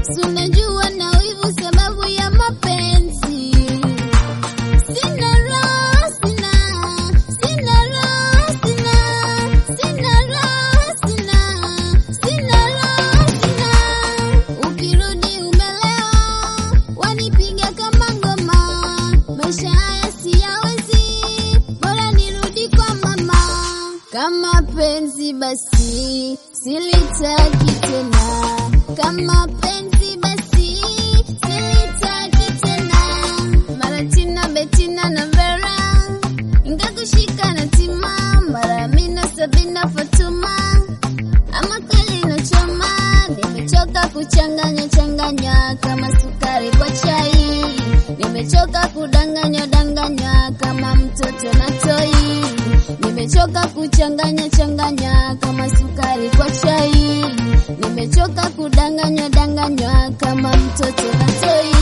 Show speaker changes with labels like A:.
A: Unajua na wivu sababu ya mapenzi. Sina raha, sina raha, sina raha, sina raha. Ukirudi umelewa, wanipiga kama ngoma. Maisha haya siyawezi, bora nirudi kwa mama. Kama penzi basi silitaki tena. Kama penzi basi silitaki tena. Mara Tina, Betina na Vera, ingakushika na tima. Mara Amina, Sabina, Fatuma, ama kweli nachoma. Nimechoka kuchanganya kama sukari kwa chai. Nimechoka kudanganya kama mtoto na toi. Nimechoka kuchanganya kama sukari kwa chai. Nimechoka kudanganya kama mtoto na toi.